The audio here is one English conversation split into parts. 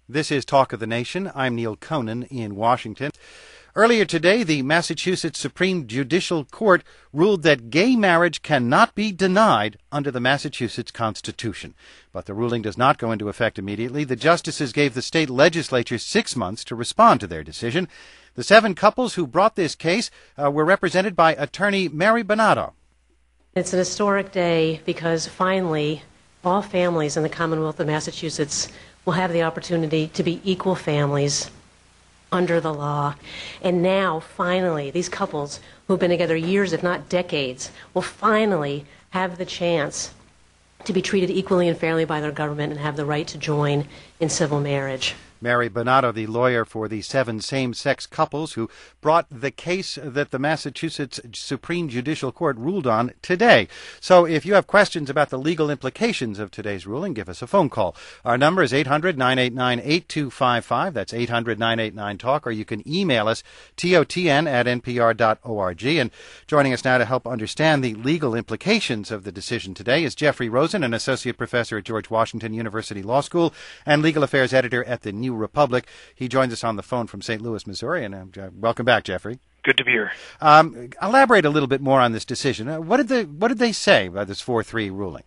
This is Talk of the Nation. I'm Neil Conan in Washington. Earlier today, the Massachusetts Supreme Judicial Court ruled that gay marriage cannot be denied under the Massachusetts Constitution. But the ruling does not go into effect immediately. The justices gave the state legislature 6 months to respond to their decision. The 7 couples who brought this case were represented by attorney Mary Bonato. It's an historic day because finally all families in the Commonwealth of Massachusetts will have the opportunity to be equal families under the law. And now, finally, these couples who've been together years, if not decades, will finally have the chance to be treated equally and fairly by their government and have the right to join in civil marriage. Mary Bonato, the lawyer for the 7 same-sex couples who brought the case that the Massachusetts Supreme Judicial Court ruled on today. So if you have questions about the legal implications of today's ruling, give us a phone call. Our number is 800-989-8255. That's 800-989-TALK. Or you can email us, totn@npr.org. And joining us now to help understand the legal implications of the decision today is Jeffrey Rosen, an associate professor at George Washington University Law School and legal affairs editor at the New Republic. He joins us on the phone from St. Louis, Missouri. And welcome back, Jeffrey. Good to be here. Elaborate a little bit more on this decision. What did they say about this 4-3 ruling?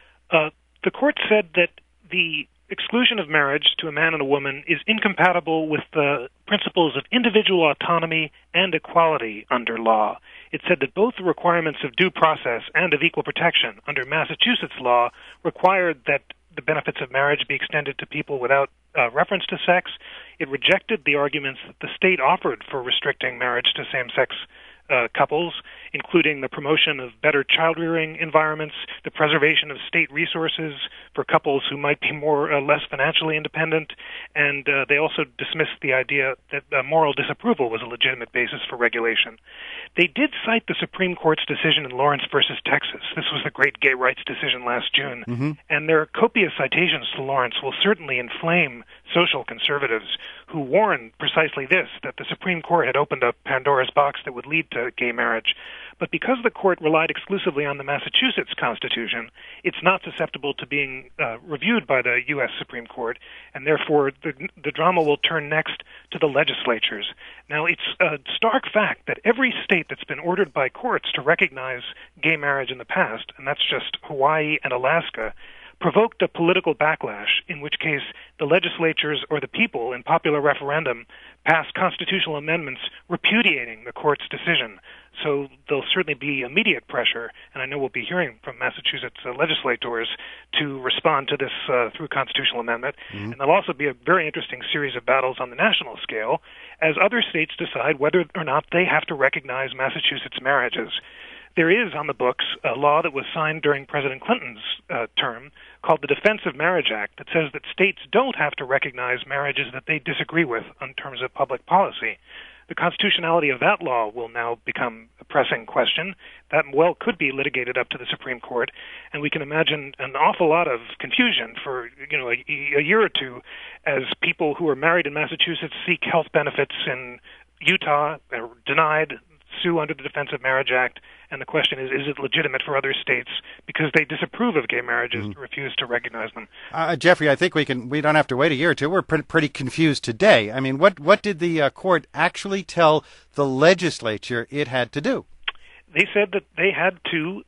The court said that the exclusion of marriage to a man and a woman is incompatible with the principles of individual autonomy and equality under law. It said that both the requirements of due process and of equal protection under Massachusetts law required that the benefits of marriage be extended to people without reference to sex. It rejected the arguments that the state offered for restricting marriage to same-sex couples, including the promotion of better child-rearing environments, the preservation of state resources for couples who might be more or less financially independent, and they also dismissed the idea that moral disapproval was a legitimate basis for regulation. They did cite the Supreme Court's decision in Lawrence versus Texas. This was the great gay rights decision last June, and their copious citations to Lawrence will certainly inflame social conservatives who warned precisely this, that the Supreme Court had opened up Pandora's box that would lead to gay marriage. But because the court relied exclusively on the Massachusetts Constitution, it's not susceptible to being reviewed by the U.S. Supreme Court, and therefore the drama will turn next to the legislatures. Now, it's a stark fact that every state that's been ordered by courts to recognize gay marriage in the past, and that's just Hawaii and Alaska, provoked a political backlash, in which case the legislatures or the people in popular referendum passed constitutional amendments repudiating the court's decision. So there'll certainly be immediate pressure, and I know we'll be hearing from Massachusetts legislators to respond to this through constitutional amendment. And there'll also be a very interesting series of battles on the national scale as other states decide whether or not they have to recognize Massachusetts marriages. There is on the books a law that was signed during President Clinton's term called the Defense of Marriage Act that says that states don't have to recognize marriages that they disagree with in terms of public policy. The constitutionality of that law will now become a pressing question. That well could be litigated up to the Supreme Court, and we can imagine an awful lot of confusion for a year or two as people who are married in Massachusetts seek health benefits in Utah, are denied, sue under the Defense of Marriage Act, and the question is it legitimate for other states, because they disapprove of gay marriages, to refuse to recognize them? Jeffrey, I think we don't have to wait a year or two. We're pretty confused today. I mean, what did the court actually tell the legislature it had to do? They said that they had to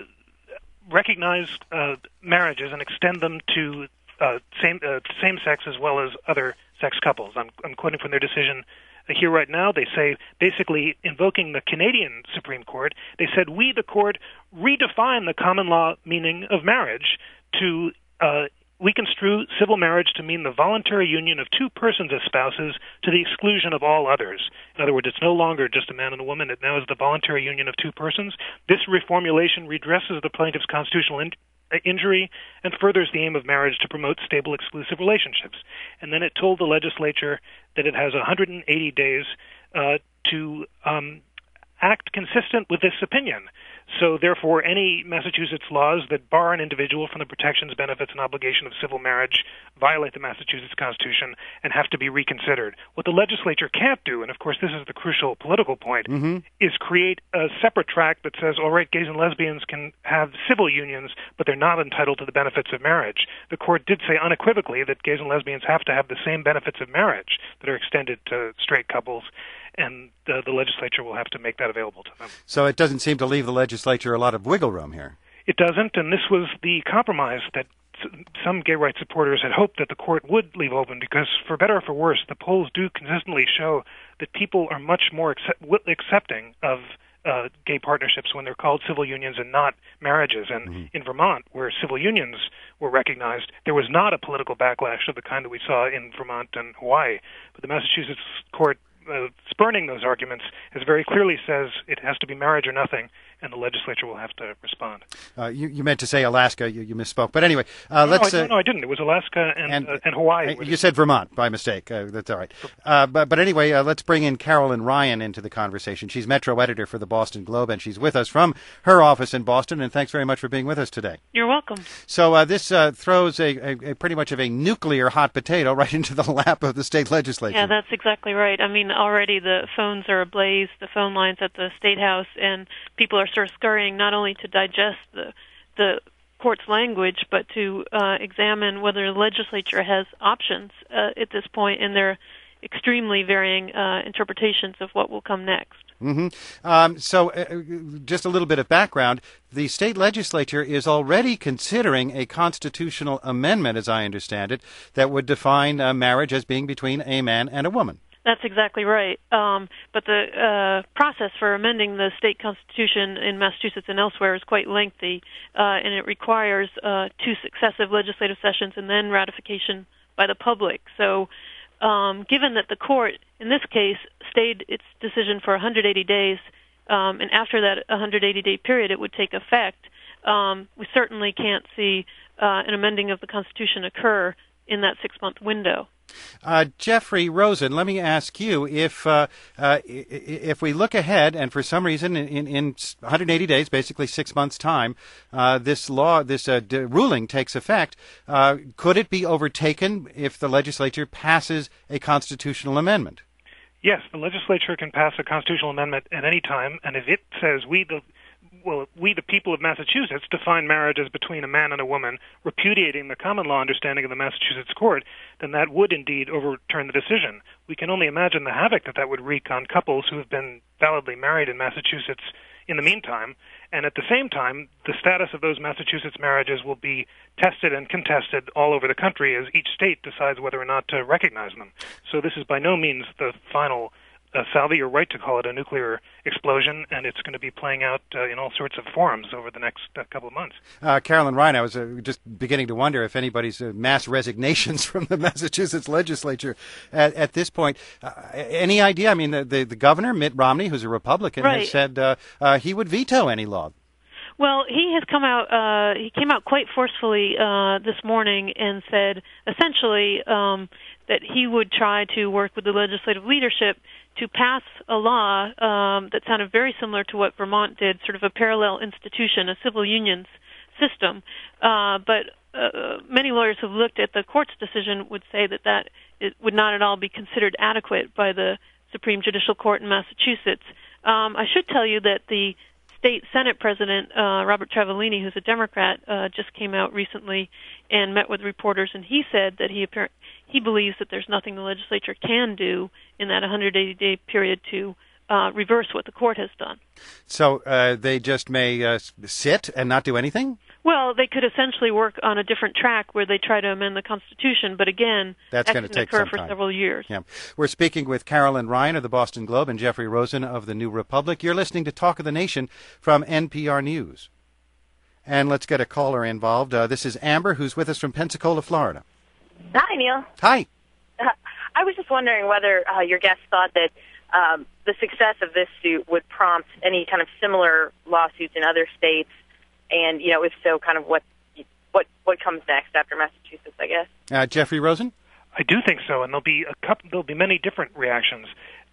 recognize marriages and extend them to same sex as well as other sex couples. I'm quoting from their decision here right now. They say, basically invoking the Canadian Supreme Court, they said, we, the court, redefine the common law meaning of marriage to, we construe civil marriage to mean the voluntary union of 2 persons as spouses to the exclusion of all others. In other words, it's no longer just a man and a woman. It now is the voluntary union of 2 persons. This reformulation redresses the plaintiff's constitutional injury and furthers the aim of marriage to promote stable exclusive relationships. And then it told the legislature that it has 180 days to act consistent with this opinion. So therefore, any Massachusetts laws that bar an individual from the protections, benefits, and obligation of civil marriage violate the Massachusetts Constitution and have to be reconsidered. What the legislature can't do, and of course this is the crucial political point, is create a separate track that says, all right, gays and lesbians can have civil unions, but they're not entitled to the benefits of marriage. The court did say unequivocally that gays and lesbians have to have the same benefits of marriage that are extended to straight couples, and the legislature will have to make that available to them. So it doesn't seem to leave the legislature a lot of wiggle room here. It doesn't, and this was the compromise that some gay rights supporters had hoped that the court would leave open, because for better or for worse, the polls do consistently show that people are much more accepting of gay partnerships when they're called civil unions and not marriages. And in Vermont, where civil unions were recognized, there was not a political backlash of the kind that we saw in Vermont and Hawaii. But the Massachusetts court, spurning those arguments, as very clearly says it has to be marriage or nothing, and the legislature will have to respond. You meant to say Alaska. You misspoke. But anyway, let's... No, I didn't. It was Alaska and Hawaii. You said Vermont by mistake. That's all right. But anyway, let's bring in Carolyn Ryan into the conversation. She's Metro editor for the Boston Globe, and she's with us from her office in Boston, and thanks very much for being with us today. You're welcome. So this throws a pretty much of a nuclear hot potato right into the lap of the state legislature. Yeah, that's exactly right. I mean, already the phones are ablaze, the phone lines at the State House, and people are sort of scurrying not only to digest the court's language, but to examine whether the legislature has options at this point in their extremely varying interpretations of what will come next. So just a little bit of background. The state legislature is already considering a constitutional amendment, as I understand it, that would define marriage as being between a man and a woman. That's exactly right. But the process for amending the state constitution in Massachusetts and elsewhere is quite lengthy, and it requires 2 successive legislative sessions and then ratification by the public. So given that the court, in this case, stayed its decision for 180 days, and after that 180-day period it would take effect, we certainly can't see an amending of the Constitution occur in that 6-month window. Jeffrey Rosen, let me ask you, if we look ahead and for some reason in 180 days, basically 6 months' time, this ruling takes effect, could it be overtaken if the legislature passes a constitutional amendment? Yes, the legislature can pass a constitutional amendment at any time, and if it says we the people of Massachusetts define marriage as between a man and a woman, repudiating the common law understanding of the Massachusetts court, then that would indeed overturn the decision. We can only imagine the havoc that would wreak on couples who have been validly married in Massachusetts in the meantime, and at the same time, the status of those Massachusetts marriages will be tested and contested all over the country as each state decides whether or not to recognize them. So this is by no means the final salve. You're right to call it a nuclear explosion, and it's going to be playing out in all sorts of forums over the next couple of months. Carolyn Ryan, I was just beginning to wonder if anybody's mass resignations from the Massachusetts legislature at this point. Any idea? I mean, the governor, Mitt Romney, who's a Republican, right, has said he would veto any law. Well, he has come out. He came out quite forcefully this morning and said essentially that he would try to work with the legislative leadership to pass a law that sounded very similar to what Vermont did, sort of a parallel institution, a civil unions system. But many lawyers who have looked at the court's decision would say that it would not at all be considered adequate by the Supreme Judicial Court in Massachusetts. I should tell you that the State Senate President, Robert Travellini, who's a Democrat, just came out recently and met with reporters, and he said that he believes that there's nothing the legislature can do in that 180-day period to reverse what the court has done. So they just may sit and not do anything? Well, they could essentially work on a different track where they try to amend the Constitution, but again, that's going to take occur some for time. Several years. Yeah. We're speaking with Carolyn Ryan of the Boston Globe and Jeffrey Rosen of the New Republic. You're listening to Talk of the Nation from NPR News. And let's get a caller involved. This is Amber, who's with us from Pensacola, Florida. Hi, Neil. Hi. I was just wondering whether your guest thought that the success of this suit would prompt any kind of similar lawsuits in other states, and if so, kind of what comes next after Massachusetts, I guess. Jeffrey Rosen? I do think so, and there'll be many different reactions.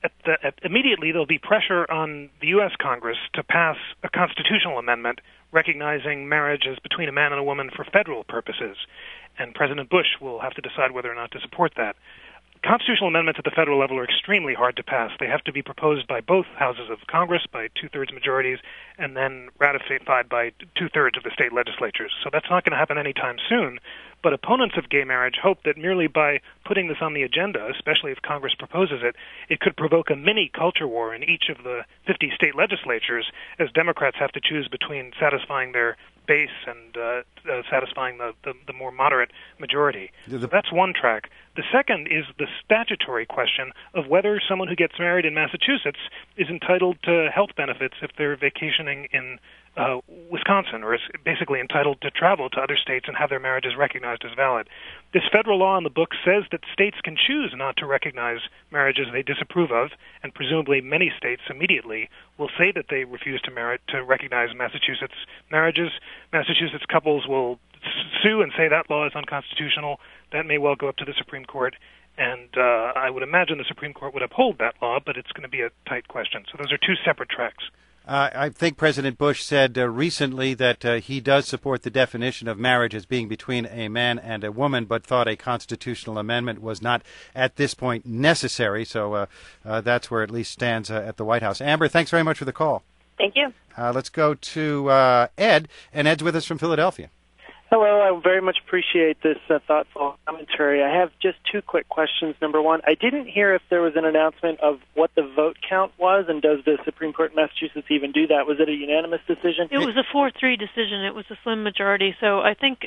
immediately there'll be pressure on the U.S. Congress to pass a constitutional amendment recognizing marriage as between a man and a woman for federal purposes, and President Bush will have to decide whether or not to support that. Constitutional amendments at the federal level are extremely hard to pass. They have to be proposed by both houses of Congress by two-thirds majorities and then ratified by two-thirds of the state legislatures. So that's not going to happen anytime soon. But opponents of gay marriage hope that merely by putting this on the agenda, especially if Congress proposes it, it could provoke a mini culture war in each of the 50 state legislatures as Democrats have to choose between satisfying their base and satisfying the more moderate majority. So that's one track. The second is the statutory question of whether someone who gets married in Massachusetts is entitled to health benefits if they're vacationing in Wisconsin, or is basically entitled to travel to other states and have their marriages recognized as valid. This federal law in the book says that states can choose not to recognize marriages they disapprove of, and presumably many states immediately will say that they refuse to recognize Massachusetts marriages. Massachusetts couples will sue and say that law is unconstitutional. That may well go up to the Supreme Court, and I would imagine the Supreme Court would uphold that law, but it's going to be a tight question. So those are two separate tracks. I think President Bush said recently that he does support the definition of marriage as being between a man and a woman, but thought a constitutional amendment was not at this point necessary. So that's where it at least stands at the White House. Amber, thanks very much for the call. Thank you. Let's go to Ed, and Ed's with us from Philadelphia. Hello, I very much appreciate this thoughtful commentary. I have just two quick questions. Number one, I didn't hear if there was an announcement of what the vote count was, and does the Supreme Court in Massachusetts even do that? Was it a unanimous decision? It was a 4-3 decision. It was a slim majority. So I think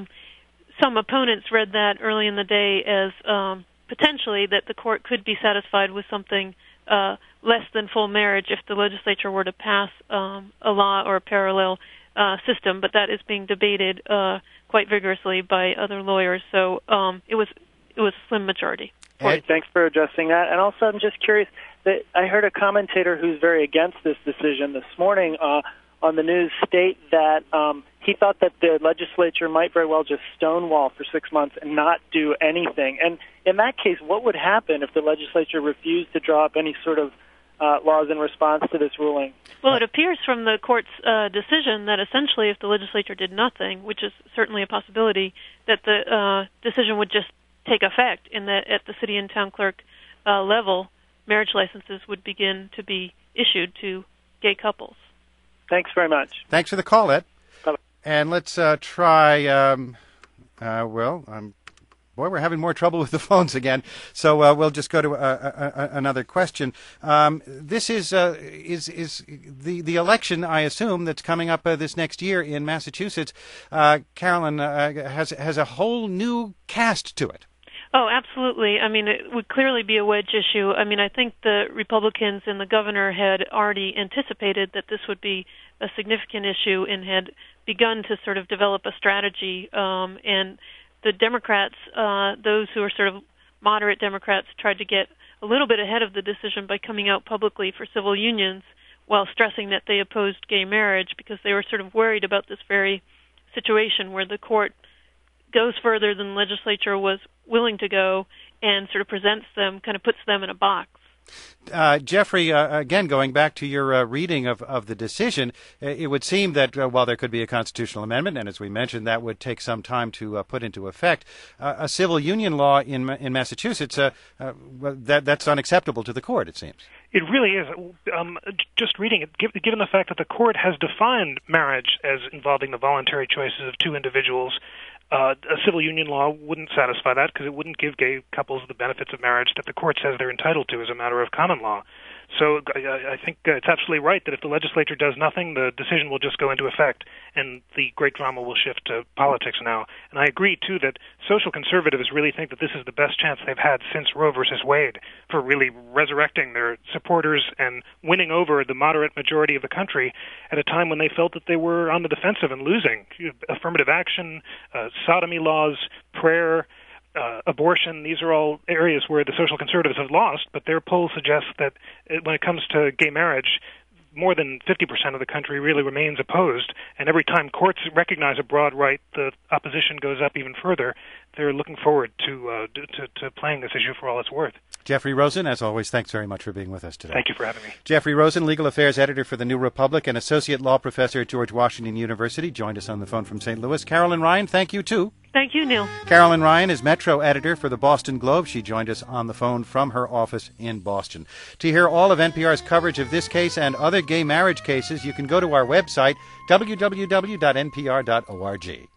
some opponents read that early in the day as potentially that the court could be satisfied with something less than full marriage if the legislature were to pass a law or a parallel system, but that is being debated quite vigorously by other lawyers. So it was a slim majority. Ed, thanks for addressing that. And also, I'm just curious that I heard a commentator who's very against this decision this morning on the news state that he thought that the legislature might very well just stonewall for 6 months and not do anything. And in that case, what would happen if the legislature refused to draw up any sort of laws in response to this ruling? Well, it appears from the court's decision that essentially if the legislature did nothing, which is certainly a possibility, that the decision would just take effect in that at the city and town clerk level, marriage licenses would begin to be issued to gay couples. Thanks very much. Thanks for the call, Ed. Bye-bye. And let's try, boy, we're having more trouble with the phones again, so we'll just go to another question. This is the election, I assume, that's coming up this next year in Massachusetts. Carolyn, has a whole new cast to it. Oh, absolutely. I mean, it would clearly be a wedge issue. I mean, I think the Republicans and the governor had already anticipated that this would be a significant issue and had begun to sort of develop a strategy. And the Democrats, those who are sort of moderate Democrats, tried to get a little bit ahead of the decision by coming out publicly for civil unions while stressing that they opposed gay marriage because they were sort of worried about this very situation where the court goes further than the legislature was willing to go and sort of presents them, kind of puts them in a box. Jeffrey, again, going back to your reading of the decision, it would seem that while there could be a constitutional amendment, and as we mentioned, that would take some time to put into effect, a civil union law in Massachusetts, that's unacceptable to the court, it seems. It really is. Just reading it, given the fact that the court has defined marriage as involving the voluntary choices of two individuals, a civil union law wouldn't satisfy that because it wouldn't give gay couples the benefits of marriage that the court says they're entitled to as a matter of common law. So I think it's absolutely right that if the legislature does nothing, the decision will just go into effect, and the great drama will shift to politics now. And I agree, too, that social conservatives really think that this is the best chance they've had since Roe versus Wade for really resurrecting their supporters and winning over the moderate majority of the country at a time when they felt that they were on the defensive and losing. Affirmative action, sodomy laws, prayer, abortion, these are all areas where the social conservatives have lost, but their polls suggest that when it comes to gay marriage, more than 50% of the country really remains opposed, and every time courts recognize a broad right, the opposition goes up even further. they're looking forward to playing this issue for all it's worth. Jeffrey Rosen, as always, thanks very much for being with us today. Thank you for having me. Jeffrey Rosen, Legal Affairs Editor for The New Republic and Associate Law Professor at George Washington University, joined us on the phone from St. Louis. Carolyn Ryan, thank you, too. Thank you, Neil. Carolyn Ryan is Metro Editor for the Boston Globe. She joined us on the phone from her office in Boston. To hear all of NPR's coverage of this case and other gay marriage cases, you can go to our website, www.npr.org.